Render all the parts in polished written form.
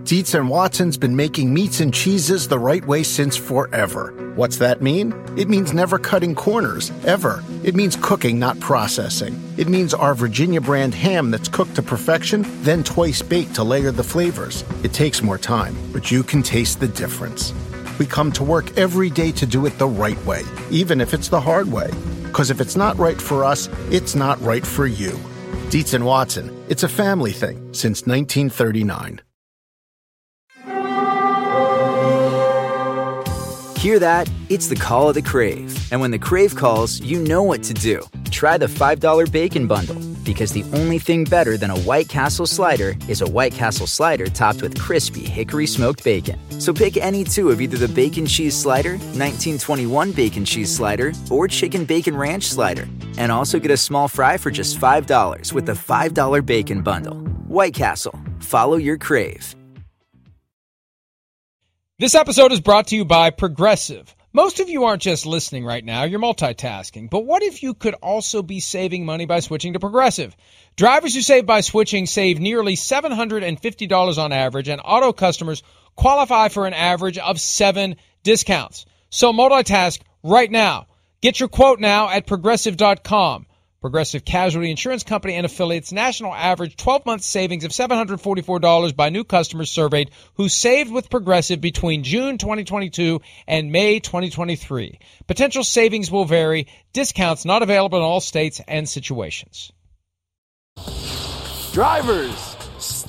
Dietz and Watson's been making meats and cheeses the right way since forever. What's that mean? It means never cutting corners, ever. It means cooking, not processing. It means our Virginia brand ham that's cooked to perfection, then twice baked to layer the flavors. It takes more time, but you can taste the difference. We come to work every day to do it the right way, even if it's the hard way. Because if it's not right for us, it's not right for you. Dietz and Watson, it's a family thing since 1939. Hear that? It's the call of the Crave. And when the Crave calls, you know what to do. Try the $5 Bacon Bundle. Because the only thing better than a White Castle slider is a White Castle slider topped with crispy hickory smoked bacon. So pick any two of either the Bacon Cheese Slider, 1921 Bacon Cheese Slider, or Chicken Bacon Ranch Slider. And also get a small fry for just $5 with the $5 Bacon Bundle. White Castle. Follow your Crave. This episode is brought to you by Progressive. Most of you aren't just listening right now, you're multitasking. But what if you could also be saving money by switching to Progressive? Drivers who save by switching save nearly $750 on average, and auto customers qualify for an average of 7 discounts. So multitask right now. Get your quote now at Progressive.com. Progressive Casualty Insurance Company and affiliates national average 12-month savings of $744 by new customers surveyed who saved with Progressive between June 2022 and May 2023. Potential savings will vary. Discounts not available in all states and situations. Drivers,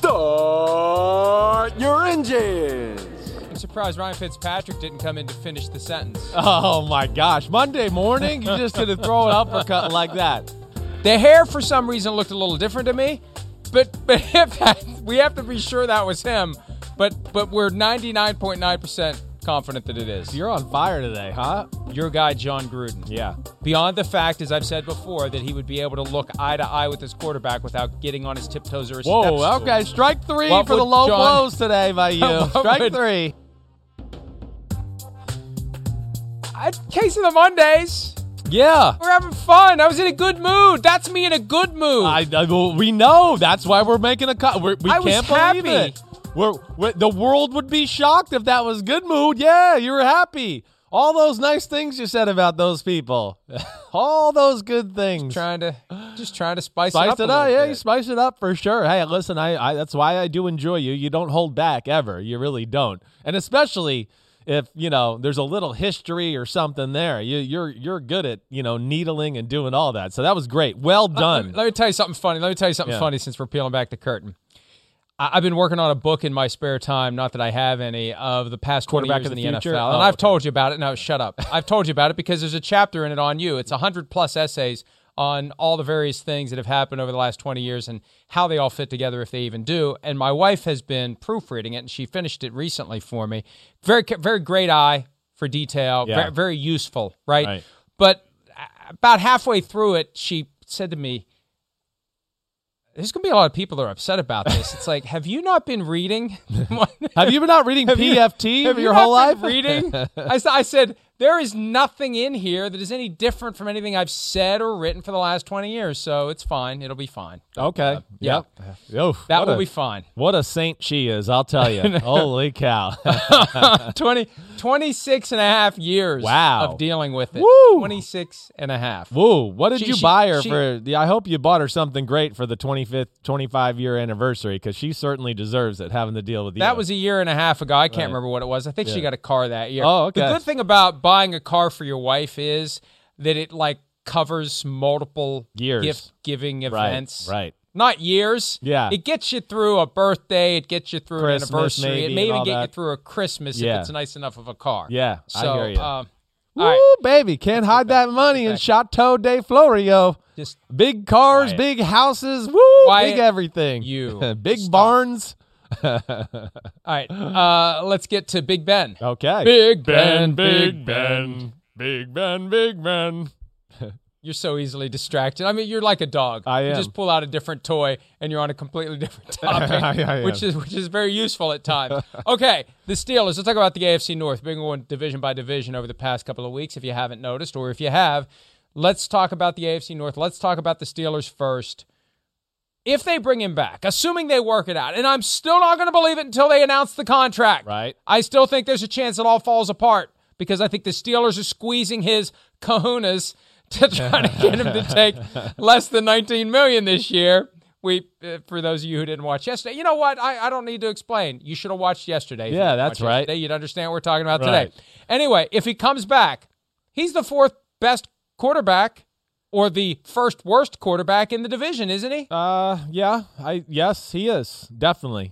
start your engines. I'm surprised Ryan Fitzpatrick didn't come in to finish the sentence. Oh, my gosh. Monday morning? You're just going to throw an uppercut like that. The hair, for some reason, looked a little different to me, but if that, we have to be sure that was him, but we're 99.9% confident that it is. You're on fire today, huh? Your guy, John Gruden. Yeah. Beyond the fact, as I've said before, that he would be able to look eye to eye with his quarterback without getting on his tiptoes or his Whoa, step okay. Strike three What for the would low John- blows today by you. Strike three. Case of the Mondays. Yeah. We're having fun. I was in a good mood. That's me in a good mood. Well, we know. That's why we're making a cut. We I was can't believe happy. it. The world would be shocked if that was good mood. Yeah, you were happy. All those nice things you said about those people. All those good things. Just trying to spice it up. Yeah, you spice it up for sure. Hey, listen, I that's why I do enjoy you. You don't hold back ever. You really don't. And especially if, there's a little history or something there. You're good at, needling and doing all that. So that was great. Well done. Let me tell you something funny. Funny since we're peeling back the curtain. I've been working on a book in my spare time, not that I have any, of the past 20 years in the NFL. And I've told you about it. No, shut up. I've told you about it because there's a chapter in it on you. It's 100-plus essays on all the various things that have happened over the last 20 years and how they all fit together, if they even do. And my wife has been proofreading it, and she finished it recently for me. Very, very great eye for detail. Yeah. Very, very useful, right? But about halfway through it, she said to me, there's going to be a lot of people that are upset about this. It's like, have you not been reading? Have you been not reading PFT your whole life? Reading? I said, there is nothing in here that is any different from anything I've said or written for the last 20 years, so it's fine. It'll be fine. Okay. Yeah. Oof, that will be fine. What a saint she is, I'll tell you. Holy cow. 26 and a half years of dealing with it. Woo! 26 and a half. Woo. What did you buy her for? I hope you bought her something great for the 25-year anniversary, because she certainly deserves it, having to deal with you. That was a year and a half ago. I can't remember what it was. I think she got a car that year. Oh, okay. The good thing about buying a car for your wife is that it covers multiple years gift-giving events. Right. Not years. Yeah. It gets you through a birthday. It gets you through Christmas, an anniversary. maybe, It may and even all get you that. through a Christmas if it's nice enough of a car. Yeah, So, I hear you. all Woo, right. baby. Can't hide that money in Chateau de Florio. Just big cars, big houses, woo, big everything. Big Stop. barns. All right. Let's get to Big Ben. Okay. Big Ben, Big Ben. Big Ben, Big Ben. You're so easily distracted. I mean, you're like a dog. I am. You just pull out a different toy, and you're on a completely different topic, I am. which is very useful at times. Okay, the Steelers. Let's talk about the AFC North. Been going division by division over the past couple of weeks, if you haven't noticed, or if you have. Let's talk about the AFC North. Let's talk about the Steelers first. if they bring him back, assuming they work it out, and I'm still not going to believe it until they announce the contract. Right. I still think there's a chance it all falls apart because I think the Steelers are squeezing his kahunas to try to get him to take less than $19 million this year. For those of you who didn't watch yesterday, you know what? I don't need to explain. You should have watched yesterday. Yeah, that's right. You'd understand what we're talking about Right. today. Anyway, if he comes back, he's the fourth best quarterback or the first worst quarterback in the division, isn't he? Yes, he is definitely.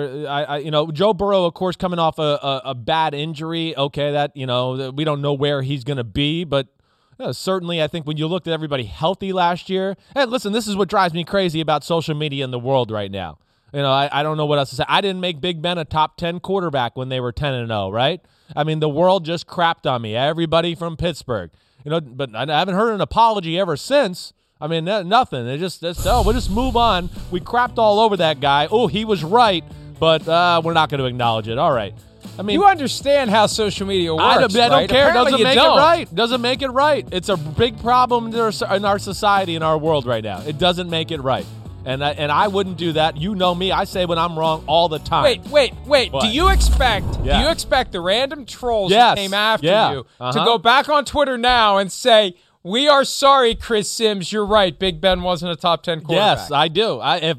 Joe Burrow, of course, coming off a bad injury. Okay, that we don't know where he's going to be, but certainly, I think when you looked at everybody healthy last year, and listen, this is what drives me crazy about social media in the world right now. I don't know what else to say. I didn't make Big Ben a top 10 quarterback when they were 10-0, right? I mean, the world just crapped on me. Everybody from Pittsburgh, but I haven't heard an apology ever since. I mean, nothing. We'll just move on. We crapped all over that guy. Oh, he was right, but we're not going to acknowledge it. All right. I mean, you understand how social media works, I don't right? care. Apparently Doesn't make it right. It's a big problem in our society, in our world right now. It doesn't make it right. And I wouldn't do that. You know me. I say when I'm wrong all the time. Wait. What? Do you expect the random trolls who came after you to go back on Twitter now and say, "We are sorry, Chris Sims. You're right. Big Ben wasn't a top 10 quarterback"? Yes, I do. If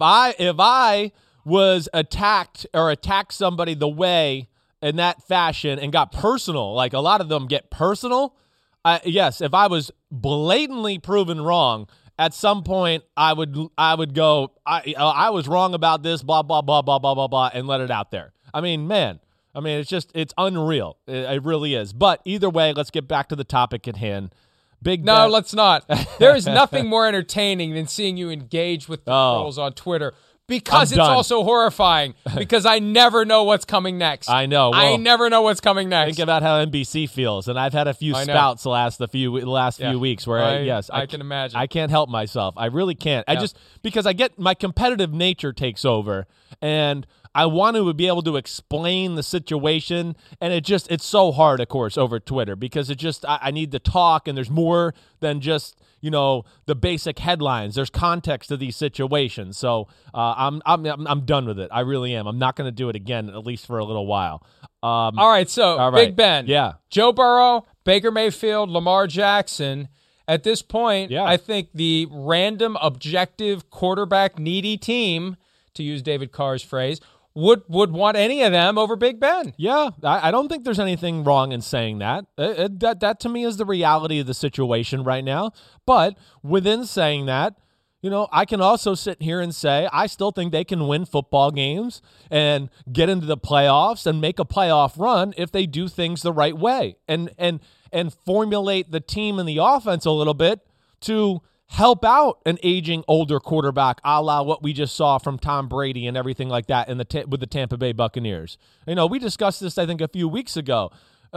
I was attacked somebody the way in that fashion and got personal, like a lot of them get personal, yes, if I was blatantly proven wrong, at some point I would go, I was wrong about this, blah, blah, blah, blah, blah, blah, blah, and let it out there. I mean, man, it's unreal. It really is. But either way, let's get back to the topic at hand. No, let's not. There is nothing more entertaining than seeing you engage with the trolls on Twitter. Because it's also horrifying. Because I never know what's coming next. I know. Well, I never know what's coming next. Think about how NBC feels, and I've had a few spouts the last few weeks where I can imagine. I can't help myself. I really can't. Yeah. Because I get my competitive nature takes over, and I want to be able to explain the situation, and it's so hard, of course, over Twitter because I need to talk, and there's more than just the basic headlines. There's context to these situations, so I'm done with it. I really am. I'm not going to do it again, at least for a little while. All right, Big Ben, Joe Burrow, Baker Mayfield, Lamar Jackson. At this point, I think the random, objective, quarterback needy team, to use David Carr's phrase, would want any of them over Big Ben. Yeah, I don't think there's anything wrong in saying that. That to me is the reality of the situation right now. But within saying that, I can also sit here and say I still think they can win football games and get into the playoffs and make a playoff run if they do things the right way and formulate the team and the offense a little bit to help out an aging older quarterback, a la what we just saw from Tom Brady and everything like that with the Tampa Bay Buccaneers. We discussed this, I think, a few weeks ago.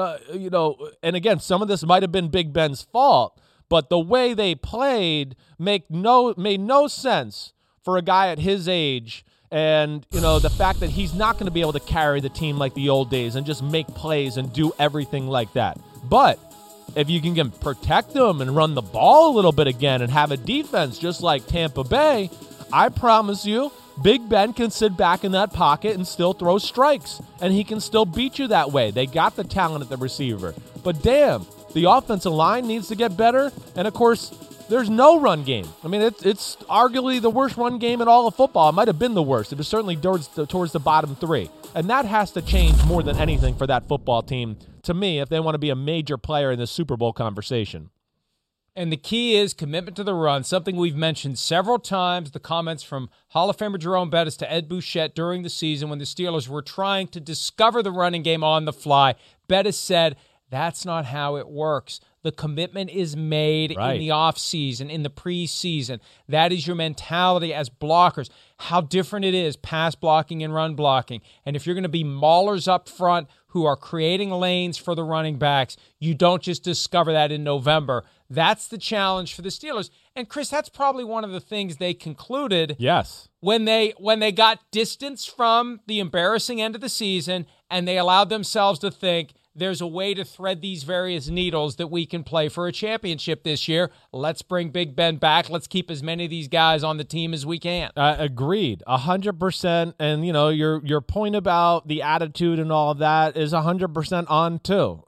And again, some of this might have been Big Ben's fault, but the way they played made no sense for a guy at his age. And, the fact that he's not going to be able to carry the team like the old days and just make plays and do everything like that. But if you can protect them and run the ball a little bit again and have a defense just like Tampa Bay, I promise you, Big Ben can sit back in that pocket and still throw strikes, and he can still beat you that way. They got the talent at the receiver. But damn, the offensive line needs to get better, and of course, there's no run game. I mean, it's arguably the worst run game in all of football. It might have been the worst. It was certainly towards the bottom three. And that has to change more than anything for that football team, to me, if they want to be a major player in the Super Bowl conversation. And the key is commitment to the run, something we've mentioned several times, the comments from Hall of Famer Jerome Bettis to Ed Bouchette during the season when the Steelers were trying to discover the running game on the fly. Bettis said, that's not how it works. The commitment is made in the offseason, in the preseason. That is your mentality as blockers. How different it is, pass blocking and run blocking. And if you're going to be maulers up front who are creating lanes for the running backs, you don't just discover that in November. That's the challenge for the Steelers. And Chris, that's probably one of the things they concluded. Yes. When they got distance from the embarrassing end of the season and they allowed themselves to think, there's a way to thread these various needles that we can play for a championship this year. Let's bring Big Ben back. Let's keep as many of these guys on the team as we can. Agreed, 100%. And, your point about the attitude and all of that is 100% on, too.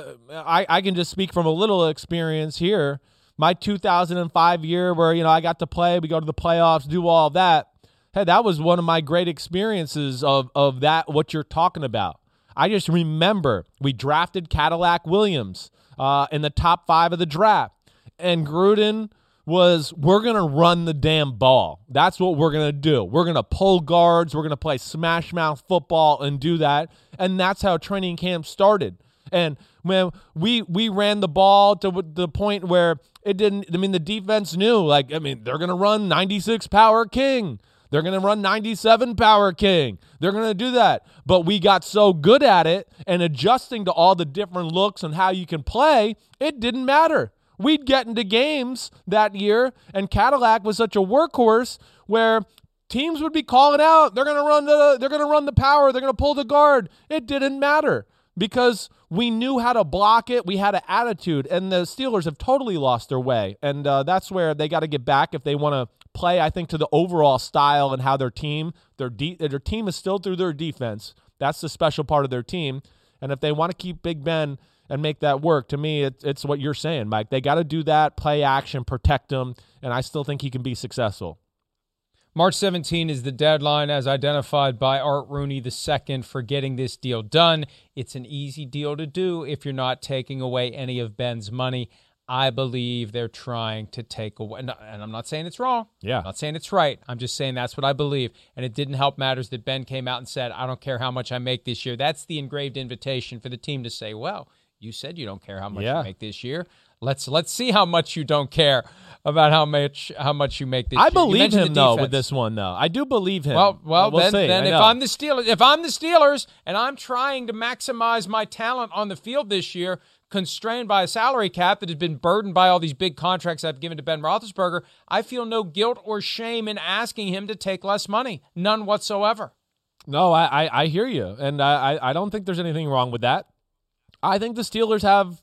I can just speak from a little experience here. My 2005 year where, I got to play, we go to the playoffs, do all of that. Hey, that was one of my great experiences of that, what you're talking about. I just remember we drafted Cadillac Williams in the top 5 of the draft. And Gruden was, we're going to run the damn ball. That's what we're going to do. We're going to pull guards. We're going to play smash mouth football and do that. And that's how training camp started. And when we ran the ball to the point where it didn't, the defense knew, they're going to run 96 power king. They're going to run 97 power king. They're going to do that. But we got so good at it and adjusting to all the different looks and how you can play, it didn't matter. We'd get into games that year, and Cadillac was such a workhorse where teams would be calling out, they're going to run the power, they're going to pull the guard. It didn't matter because we knew how to block it. We had an attitude, and the Steelers have totally lost their way. And that's where they got to get back if they want to play, I think, to the overall style and how their team is still through their defense. That's the special part of their team. And if they want to keep Big Ben and make that work, to me, it's what you're saying, Mike. They got to do that, play action, protect him, and I still think he can be successful. March 17 is the deadline as identified by Art Rooney II for getting this deal done. It's an easy deal to do if you're not taking away any of Ben's money. I believe they're trying to take away, and I'm not saying it's wrong. Yeah. I'm not saying it's right. I'm just saying that's what I believe. And it didn't help matters that Ben came out and said, I don't care how much I make this year. That's the engraved invitation for the team to say, well, you said you don't care how much you make this year. Let's see how much you don't care about how much you make this year. I believe him though with this one though. I do believe him. Well, we'll then if I'm the Steelers and I'm trying to maximize my talent on the field this year, constrained by a salary cap that has been burdened by all these big contracts I've given to Ben Roethlisberger, I feel no guilt or shame in asking him to take less money. None whatsoever. No, I hear you, and I don't think there's anything wrong with that. I think the Steelers have,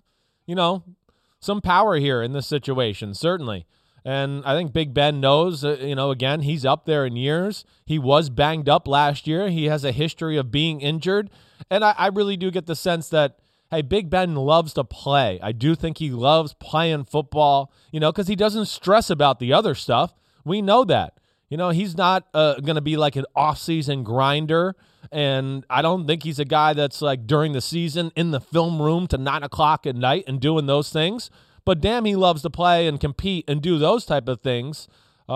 some power here in this situation, certainly. And I think Big Ben knows, again, he's up there in years. He was banged up last year. He has a history of being injured. And I really do get the sense that, hey, Big Ben loves to play. I do think he loves playing football, because he doesn't stress about the other stuff. We know that. He's not going to be like an off-season grinder, and I don't think he's a guy that's like during the season in the film room to 9 o'clock at night and doing those things. But damn, he loves to play and compete and do those type of things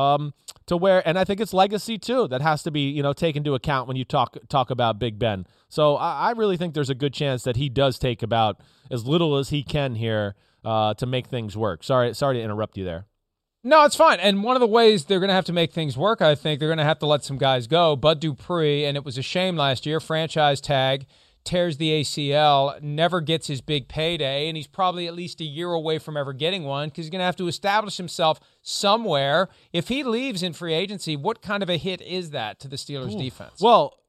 to where, and I think it's legacy too that has to be, taken into account when you talk about Big Ben. So I really think there's a good chance that he does take about as little as he can here to make things work. Sorry to interrupt you there. No, it's fine. And one of the ways they're going to have to make things work, I think, they're going to have to let some guys go. Bud Dupree, and it was a shame last year, franchise tag, tears the ACL, never gets his big payday, and he's probably at least a year away from ever getting one because he's going to have to establish himself somewhere. If he leaves in free agency, what kind of a hit is that to the Steelers' defense? Well,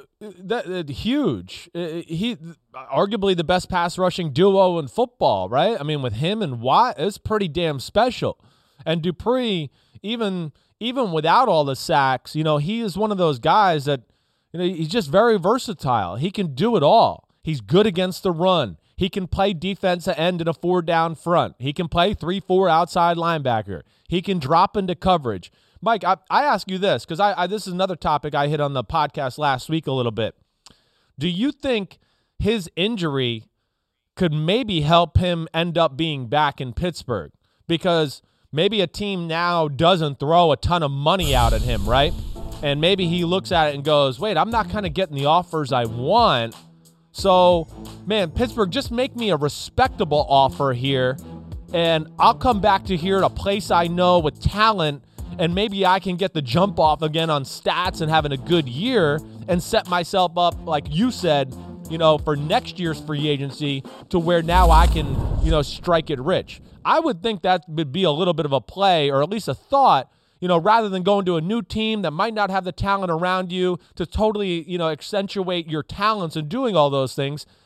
huge. He arguably the best pass rushing duo in football, right? I mean, with him and Watt, it's pretty damn special. And Dupree, even without all the sacks, he is one of those guys that, he's just very versatile. He can do it all. He's good against the run. He can play defensive end in a 4-down front. He can play 3-4 outside linebacker. He can drop into coverage. Mike, I ask you this, because this is another topic I hit on the podcast last week a little bit. Do you think his injury could maybe help him end up being back in Pittsburgh? Because maybe a team now doesn't throw a ton of money out at him, right? And maybe he looks at it and goes, wait, I'm not kind of getting the offers I want. So, man, Pittsburgh, just make me a respectable offer here, and I'll come back to here at a place I know with talent, and maybe I can get the jump off again on stats and having a good year and set myself up, like you said, for next year's free agency to where now I can, strike it rich. I would think that would be a little bit of a play, or at least a thought, rather than going to a new team that might not have the talent around you to totally, accentuate your talents and doing all those things.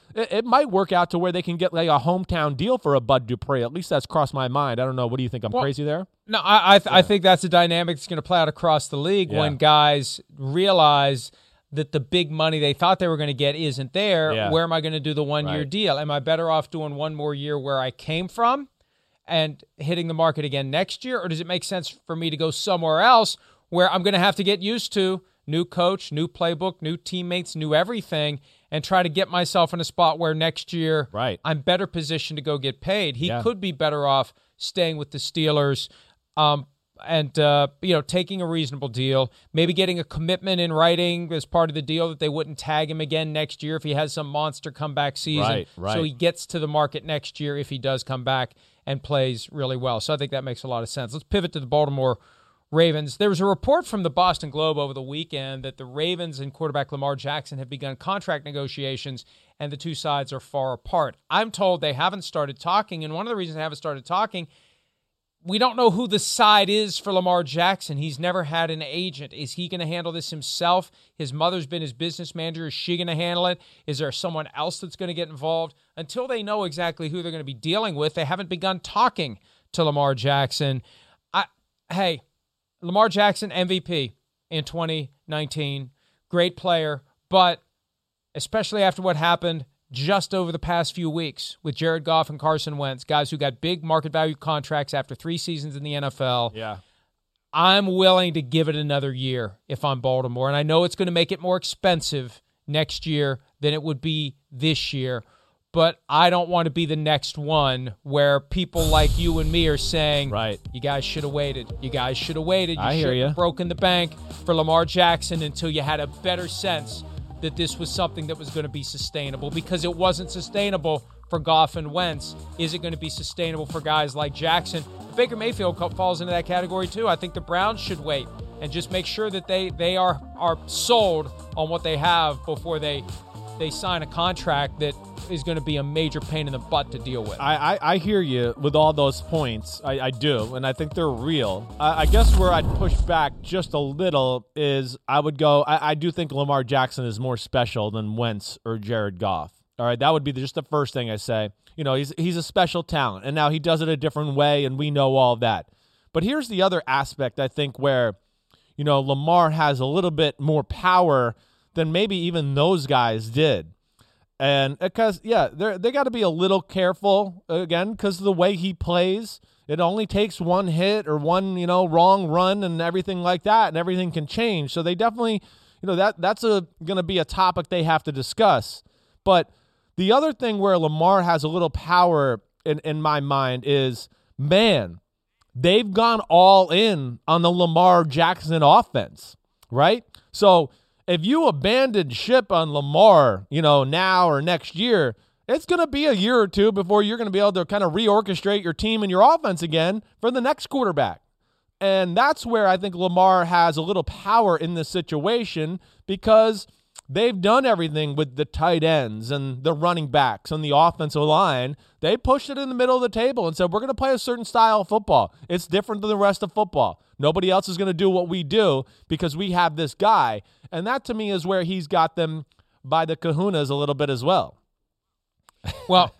it might work out to where they can get like a hometown deal for a Bud Dupree. At least that's crossed my mind. I don't know. What do you think? I'm crazy there? No, I think that's a dynamic that's going to play out across the league when guys realize that the big money they thought they were going to get isn't there. Yeah. Where am I going to do the one-year deal? Am I better off doing one more year where I came from and hitting the market again next year? Or does it make sense for me to go somewhere else where I'm going to have to get used to new coach, new playbook, new teammates, new everything, and try to get myself in a spot where next year I'm better positioned to go get paid? He could be better off staying with the Steelers and taking a reasonable deal, maybe getting a commitment in writing as part of the deal that they wouldn't tag him again next year if he has some monster comeback season. Right. So he gets to the market next year if he does come back and plays really well. So I think that makes a lot of sense. Let's pivot to the Baltimore Ravens. There was a report from the Boston Globe over the weekend that the Ravens and quarterback Lamar Jackson have begun contract negotiations, and the two sides are far apart. I'm told they haven't started talking, and one of the reasons they haven't started talking, we don't know who the side is for Lamar Jackson. He's never had an agent. Is he going to handle this himself? His mother's been his business manager. Is she going to handle it? Is there someone else that's going to get involved? Until they know exactly who they're going to be dealing with, they haven't begun talking to Lamar Jackson. Lamar Jackson, MVP in 2019. Great player, but especially after what happened just over the past few weeks with Jared Goff and Carson Wentz, guys who got big market value contracts after 3 seasons in the NFL. Yeah. I'm willing to give it another year if I'm Baltimore, and I know it's going to make it more expensive next year than it would be this year, but I don't want to be the next one where people like you and me are saying, you guys should have waited. You guys should have waited. I hear you. Broken the bank for Lamar Jackson until you had a better sense that this was something that was going to be sustainable, because it wasn't sustainable for Goff and Wentz. Is it going to be sustainable for guys like Jackson? Baker Mayfield falls into that category too. I think the Browns should wait and just make sure that they are sold on what they have before they sign a contract that is going to be a major pain in the butt to deal with. I hear you with all those points. I do, and I think they're real. I guess where I'd push back just a little is I would go, I do think Lamar Jackson is more special than Wentz or Jared Goff. All right, that would be just the first thing I say. You know, he's a special talent, and now he does it a different way, and we know all that. But here's the other aspect, I think, where, you know, Lamar has a little bit more power than maybe even those guys did. And because, they got to be a little careful, again, because of the way he plays. It only takes one hit or one, wrong run and everything like that, and everything can change. So they definitely, that's going to be a topic they have to discuss. But the other thing where Lamar has a little power in my mind is, man, they've gone all in on the Lamar Jackson offense, right? So if you abandon ship on Lamar, now or next year, it's going to be a year or two before you're going to be able to kind of reorchestrate your team and your offense again for the next quarterback. And that's where I think Lamar has a little power in this situation, because they've done everything with the tight ends and the running backs and the offensive line. They pushed it in the middle of the table and said, we're going to play a certain style of football. It's different than the rest of football. Nobody else is going to do what we do because we have this guy. And that, to me, is where he's got them by the kahunas a little bit as well. Well,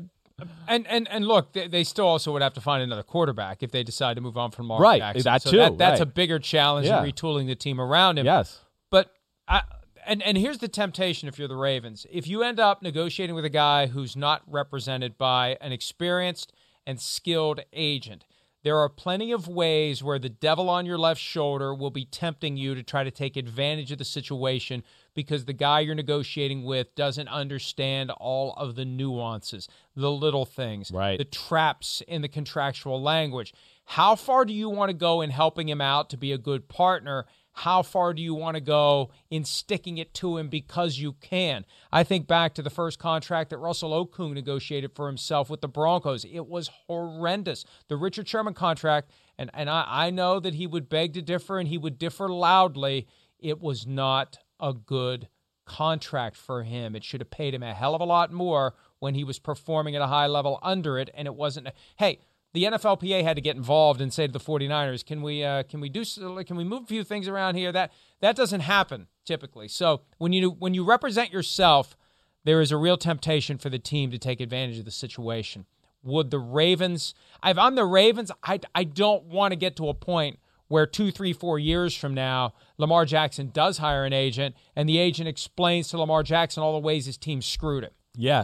and look, they still also would have to find another quarterback if they decide to move on from Lamar Jackson. That so too. That's a bigger challenge than retooling the team around him. Yes. But And here's the temptation if you're the Ravens. If you end up negotiating with a guy who's not represented by an experienced and skilled agent, there are plenty of ways where the devil on your left shoulder will be tempting you to try to take advantage of the situation because the guy you're negotiating with doesn't understand all of the nuances, the little things, the traps in the contractual language. How far do you want to go in helping him out to be a good partner? How far do you want to go in sticking it to him because you can? I think back to the first contract that Russell Okung negotiated for himself with the Broncos. It was horrendous. The Richard Sherman contract, and I know that he would beg to differ and he would differ loudly. It was not a good contract for him. It should have paid him a hell of a lot more when he was performing at a high level under it, and it wasn't. Hey, the NFLPA had to get involved and say to the 49ers, can we move a few things around here? That doesn't happen typically. So when you represent yourself, there is a real temptation for the team to take advantage of the situation. Would the Ravens, if I'm the Ravens, I don't want to get to a point where 2, 3, 4 years from now, Lamar Jackson does hire an agent, and the agent explains to Lamar Jackson all the ways his team screwed him. Yeah,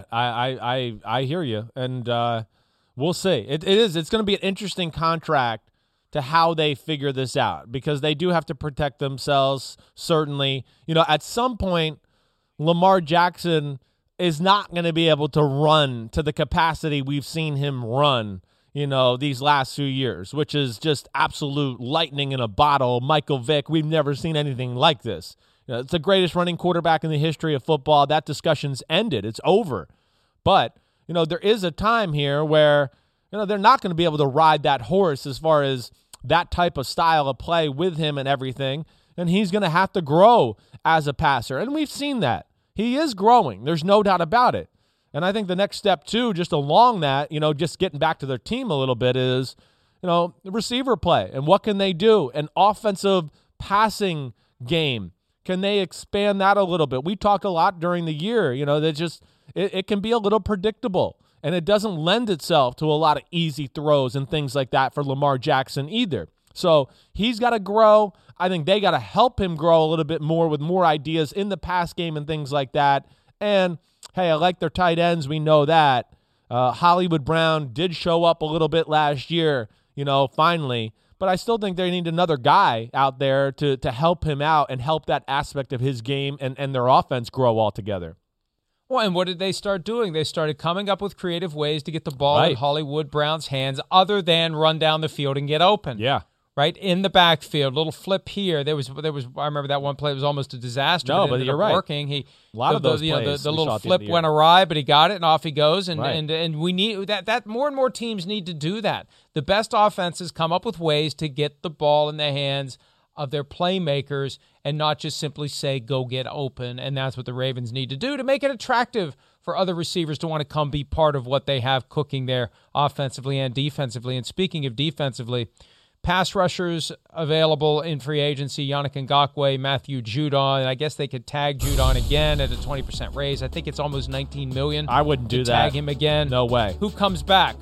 I hear you, and we'll see. It's going to be an interesting contract to how they figure this out, because they do have to protect themselves, certainly. At some point, Lamar Jackson is not going to be able to run to the capacity we've seen him run, these last few years, which is just absolute lightning in a bottle. Michael Vick, we've never seen anything like this. It's the greatest running quarterback in the history of football. That discussion's ended. It's over. But, there is a time here where, they're not going to be able to ride that horse as far as that type of style of play with him and everything. And he's going to have to grow as a passer. And we've seen that. He is growing. There's no doubt about it. And I think the next step, too, just along that, just getting back to their team a little bit is, the receiver play. And what can they do? An offensive passing game. Can they expand that a little bit? We talk a lot during the year, that it can be a little predictable. And it doesn't lend itself to a lot of easy throws and things like that for Lamar Jackson either. So he's got to grow. I think they got to help him grow a little bit more with more ideas in the pass game and things like that. And, hey, I like their tight ends. We know that. Hollywood Brown did show up a little bit last year, finally. But I still think they need another guy out there to help him out and help that aspect of his game and their offense grow altogether. Well, and what did they start doing? They started coming up with creative ways to get the ball in Hollywood Brown's hands other than run down the field and get open. Yeah. Right in the backfield, little flip here. There was. I remember that one play was almost a disaster. No, but you're right. Working. A lot of those plays, the little flip went awry, but he got it and off he goes. And right. and we need that. More and more teams need to do that. The best offenses come up with ways to get the ball in the hands of their playmakers and not just simply say go get open. And that's what the Ravens need to do to make it attractive for other receivers to want to come be part of what they have cooking there offensively and defensively. And speaking of defensively, pass rushers available in free agency, Yannick Ngakoue, Matthew Judon, and I guess they could tag Judon again at a 20% raise. I think it's almost $19 million. I wouldn't do that. Tag him again. No way. Who comes back?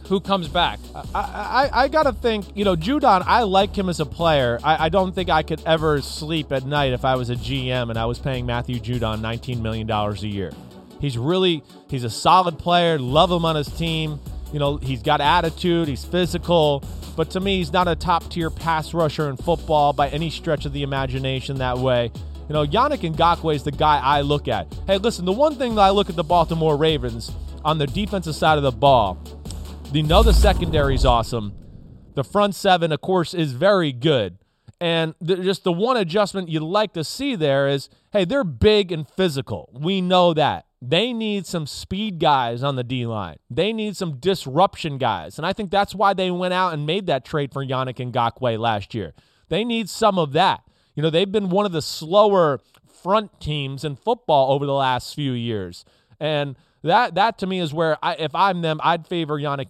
I got to think, Judon, I like him as a player. I don't think I could ever sleep at night if I was a GM and I was paying Matthew Judon $19 million a year. He's a solid player, love him on his team. He's got attitude, he's physical, but to me, he's not a top-tier pass rusher in football by any stretch of the imagination that way. Yannick Ngakoue is the guy I look at. Hey, listen, the one thing that I look at the Baltimore Ravens on the defensive side of the ball, the secondary's awesome. The front seven, of course, is very good. And just the one adjustment you'd like to see there is, hey, they're big and physical. We know that. They need some speed guys on the D-line. They need some disruption guys. And I think that's why they went out and made that trade for Yannick Ngakoue last year. They need some of that. They've been one of the slower front teams in football over the last few years. And that to me is where, if I'm them, I'd favor Yannick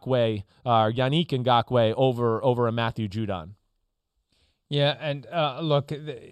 Ngakoue over a Matthew Judon. Yeah, and look,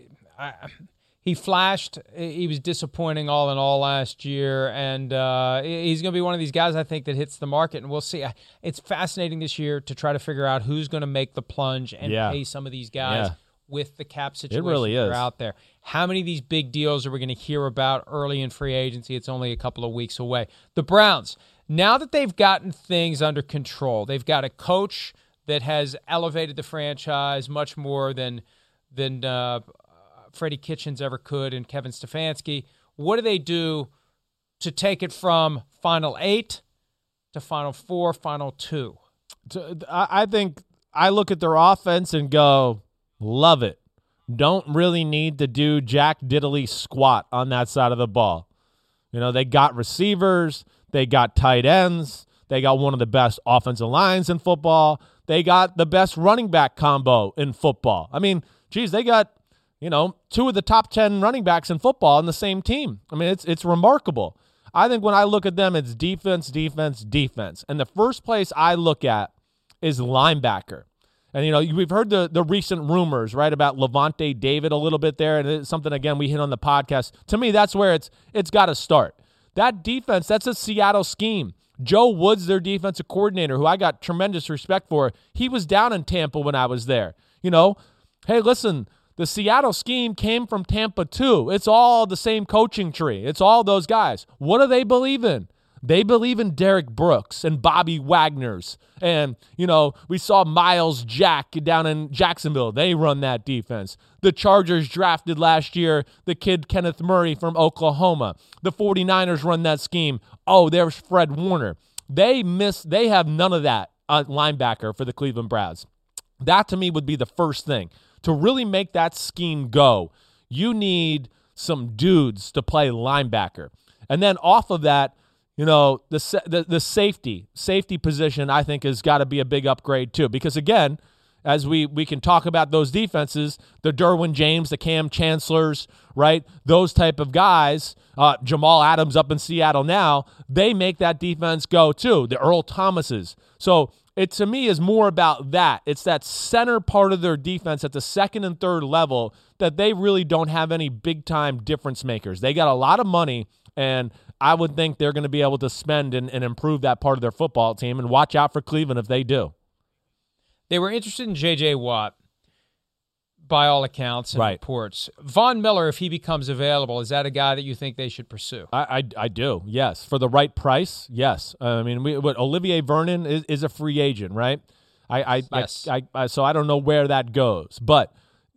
he flashed. He was disappointing all in all last year, and he's going to be one of these guys, I think, that hits the market, and we'll see. It's fascinating this year to try to figure out who's going to make the plunge and pay some of these guys with the cap situation really that are out there. How many of these big deals are we going to hear about early in free agency? It's only a couple of weeks away. The Browns, now that they've gotten things under control, they've got a coach that has elevated the franchise much more than Freddie Kitchens ever could and Kevin Stefanski. What do they do to take it from Final 8 to Final 4, Final 2? I think I look at their offense and go, love it. Don't really need to do jack diddly squat on that side of the ball. They got receivers. They got tight ends. They got one of the best offensive lines in football. They got the best running back combo in football. I mean, geez, they got two of the top 10 running backs in football on the same team. I mean, it's remarkable. I think when I look at them, it's defense, defense, defense. And the first place I look at is linebacker. And, we've heard the recent rumors, right, about Levante David a little bit there. And it's something, again, we hit on the podcast. To me, that's where it's got to start. That defense, that's a Seattle scheme. Joe Woods, their defensive coordinator, who I got tremendous respect for, he was down in Tampa when I was there. Hey, listen, the Seattle scheme came from Tampa too. It's all the same coaching tree. It's all those guys. What do they believe in? They believe in Derek Brooks and Bobby Wagner's. And, we saw Miles Jack down in Jacksonville. They run that defense. The Chargers drafted last year the kid Kenneth Murray from Oklahoma. The 49ers run that scheme. Oh, there's Fred Warner. They have none of that linebacker for the Cleveland Browns. That to me would be the first thing. To really make that scheme go, you need some dudes to play linebacker. And then off of that, the safety position, I think, has got to be a big upgrade too. Because again, as we can talk about those defenses, the Derwin James, the Cam Chancellors, right? Those type of guys, Jamal Adams up in Seattle now, they make that defense go too. The Earl Thomases. So it to me is more about that. It's that center part of their defense at the second and third level that they really don't have any big-time difference makers. They got a lot of money, and I would think they're going to be able to spend and improve that part of their football team, and watch out for Cleveland if they do. They were interested in J.J. Watt, by all accounts and reports. Von Miller, if he becomes available, is that a guy that you think they should pursue? I do, yes. For the right price, yes. Olivier Vernon is a free agent, right? Yes. So I don't know where that goes. But,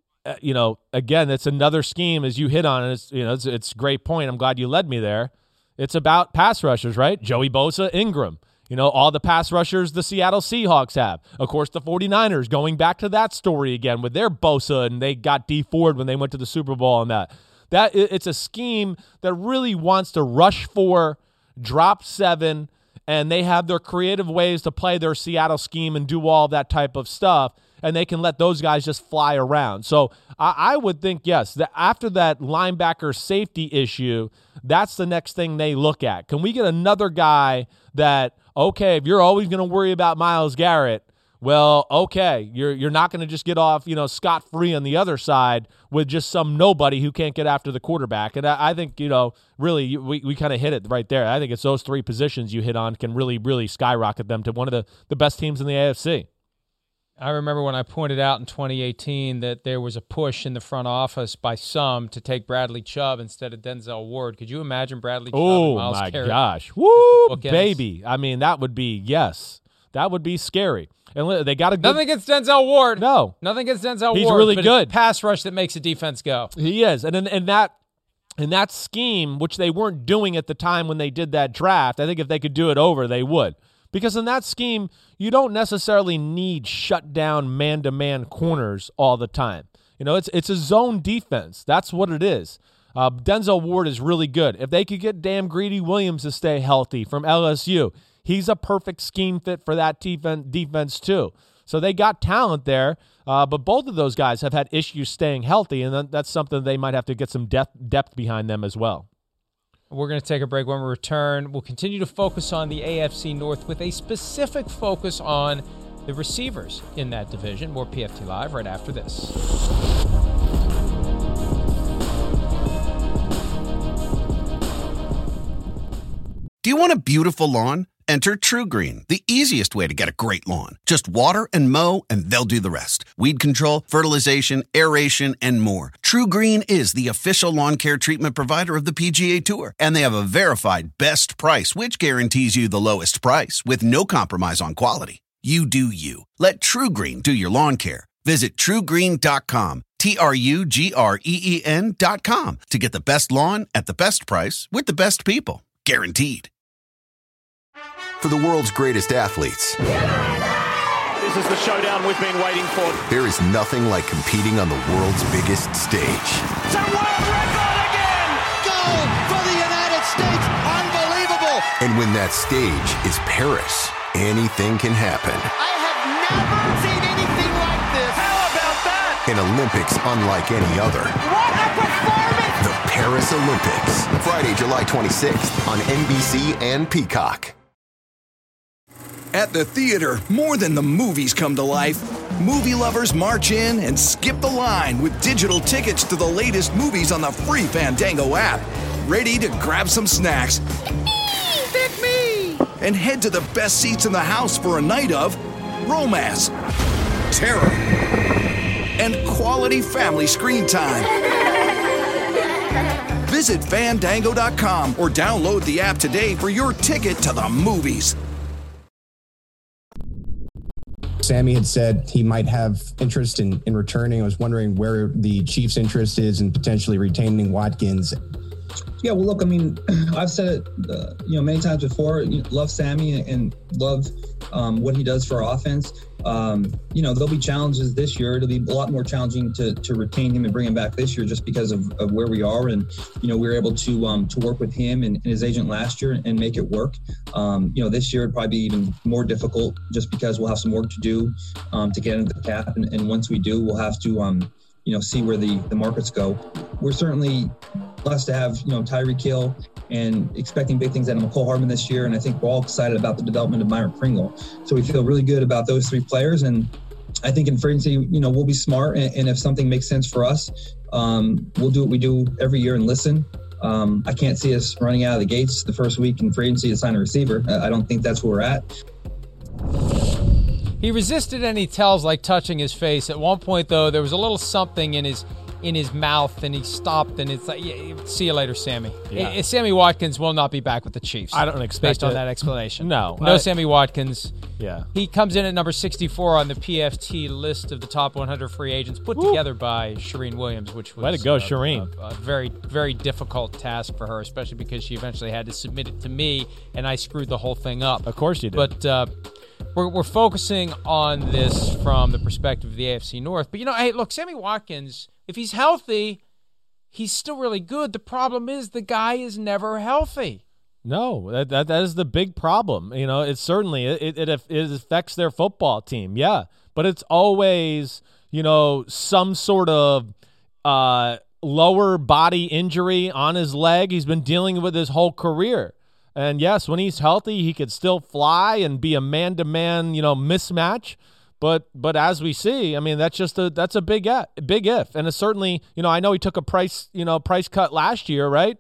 again, it's another scheme, as you hit on, and it's a great point. I'm glad you led me there. It's about pass rushers, right? Joey Bosa, Ingram. All the pass rushers the Seattle Seahawks have. Of course, the 49ers, going back to that story again with their Bosa, and they got Dee Ford when they went to the Super Bowl and that. It's a scheme that really wants to rush 4, drop 7, and they have their creative ways to play their Seattle scheme and do all that type of stuff, and they can let those guys just fly around. So I would think, yes, that after that linebacker safety issue, that's the next thing they look at. Can we get another guy that, okay, if you're always going to worry about Myles Garrett, well, okay, you're not going to just get off, scot-free on the other side with just some nobody who can't get after the quarterback. And I think, really, we kind of hit it right there. I think it's those 3 positions you hit on can really, really skyrocket them to one of the best teams in the AFC. I remember when I pointed out in 2018 that there was a push in the front office by some to take Bradley Chubb instead of Denzel Ward. Could you imagine Bradley Chubb and Myles Garrett? Oh, my gosh. Woo, baby. I mean, that would be, yes. That would be scary. And they got a good... Nothing against Denzel Ward. No. Nothing against Denzel Ward. He's really good. It's pass rush that makes a defense go. He is. And in that scheme, which they weren't doing at the time when they did that draft, I think if they could do it over, they would. Because in that scheme, you don't necessarily need shut-down man-to-man corners all the time. It's a zone defense. That's what it is. Denzel Ward is really good. If they could get damn Greedy Williams to stay healthy from LSU, he's a perfect scheme fit for that defense too. So they got talent there, but both of those guys have had issues staying healthy, and that's something they might have to get some depth behind them as well. We're going to take a break. When we return, we'll continue to focus on the AFC North with a specific focus on the receivers in that division. More PFT Live right after this. Do you want a beautiful lawn? Enter TruGreen, the easiest way to get a great lawn. Just water and mow, and they'll do the rest. Weed control, fertilization, aeration, and more. TruGreen is the official lawn care treatment provider of the PGA Tour, and they have a verified best price, which guarantees you the lowest price with no compromise on quality. You do you. Let TruGreen do your lawn care. Visit TruGreen.com, TruGreen.com, to get the best lawn at the best price with the best people. Guaranteed. For the world's greatest athletes, This is the showdown we've been waiting for. there is nothing like competing on the world's biggest stage. It's a world record again! Gold for the United States. Unbelievable. And when that stage is Paris, anything can happen. I have never seen anything like this. How about that? An Olympics unlike any other. What a performance. The Paris Olympics. Friday, July 26th on NBC and Peacock. At the theater, more than the movies come to life. Movie lovers march in and skip the line with digital tickets to the latest movies on the free Fandango app. ready to grab some snacks Pick me! and head to the best seats in the house for a night of romance, terror, and quality family screen time. Visit Fandango.com or download the app today for your ticket to the movies. Sammy had said he might have interest in returning. I was wondering where the Chiefs' interest is in potentially retaining Watkins. Yeah, well, look, I mean, I've said it, many times before. Love Sammy and love what he does for our offense. There'll be challenges this year. It'll be a lot more challenging to retain him and bring him back this year, just because of where we are. And we were able to work with him and his agent last year and make it work. This year it'd probably be even more difficult, just because we'll have some work to do to get into the cap. And once we do, we'll have to see where the markets go. We're certainly blessed to have Tyreek Hill and expecting big things out of McCole Hardman this year. And I think we're all excited about the development of Myron Pringle. So we feel really good about those three players. And I think in free agency, we'll be smart. And if something makes sense for us, we'll do what we do every year and listen. I can't see us running out of the gates the first week in free agency to sign a receiver. I don't think that's where we're at. He resisted any tells like touching his face. At one point, though, there was a little something in his mouth, and he stopped, and it's like, yeah, see you later, Sammy. Yeah. Sammy Watkins will not be back with the Chiefs. I don't expect based on it. that explanation. No. Sammy Watkins. Yeah. He comes in at number 64 on the PFT list of the top 100 free agents put together by Shireen Williams, which was way to go, Shireen. A very, very difficult task for her, especially because she eventually had to submit it to me, and I screwed the whole thing up. Of course you did. But we're focusing on this from the perspective of the AFC North. But, hey, look, Sammy Watkins, if he's healthy, he's still really good. The problem is the guy is never healthy. No, that is the big problem. It certainly it affects their football team. Yeah, but it's always some sort of lower body injury on his leg. He's been dealing with his whole career. And yes, when he's healthy, he could still fly and be a man-to-man mismatch. But as we see, I mean, that's a big if, and it's certainly, I know he took a price cut last year, right?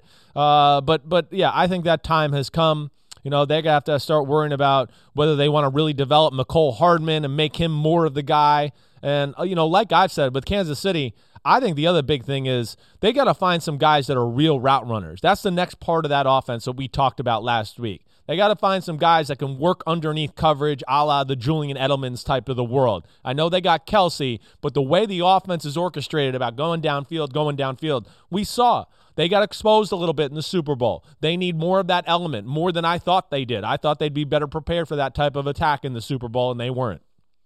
But yeah, I think that time has come. They're gonna have to start worrying about whether they want to really develop McCole Hardman and make him more of the guy. And like I've said with Kansas City, I think the other big thing is they got to find some guys that are real route runners. That's the next part of that offense that we talked about last week. They got to find some guys that can work underneath coverage, a la the Julian Edelman's type of the world. I know they got Kelsey, but the way the offense is orchestrated about going downfield, we saw. They got exposed a little bit in the Super Bowl. They need more of that element, more than I thought they did. I thought they'd be better prepared for that type of attack in the Super Bowl, and they weren't.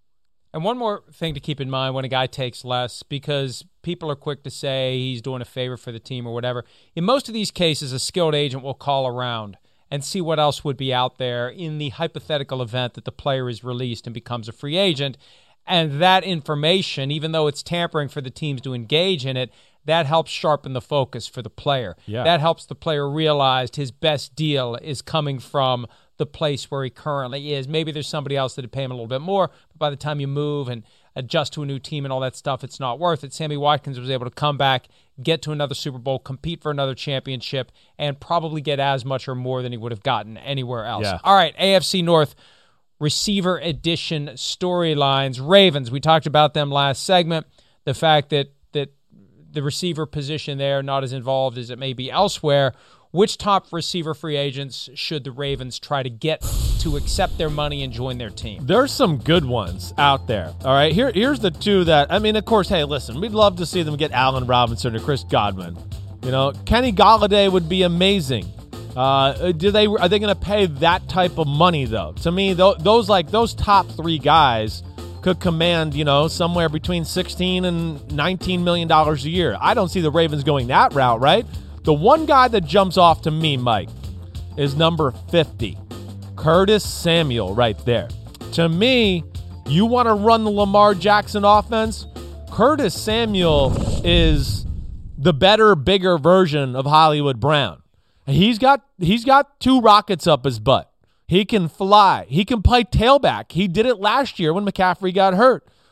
And one more thing to keep in mind when a guy takes less, because people are quick to say he's doing a favor for the team or whatever. In most of these cases, a skilled agent will call around and see what else would be out there in the hypothetical event that the player is released and becomes a free agent. And that information, even though it's tampering for the teams to engage in it, that helps sharpen the focus for the player. Yeah. That helps the player realize his best deal is coming from the place where he currently is. Maybe there's somebody else that would pay him a little bit more, but by the time you move and adjust to a new team and all that stuff, it's not worth it. Sammy Watkins was able to come back, get to another Super Bowl, compete for another championship, and probably get as much or more than he would have gotten anywhere else. Yeah. All right, AFC North receiver edition storylines. Ravens, we talked about them last segment. The fact that the receiver position there not as involved as it may be elsewhere. Which top receiver free agents should the Ravens try to get to accept their money and join their team? There's some good ones out there. All right, here's the two that, I mean, of course, hey, listen, we'd love to see them get Allen Robinson or Chris Godwin. Kenny Golladay would be amazing. Are they going to pay that type of money though? To me, those top three guys could command, somewhere between $16 and $19 million a year. I don't see the Ravens going that route, right? The one guy that jumps off to me, Mike, is number 50, Curtis Samuel right there. To me, you want to run the Lamar Jackson offense? Curtis Samuel is the better, bigger version of Hollywood Brown. He's got two rockets up his butt. He can fly. He can play tailback. He did it last year when McCaffrey got hurt.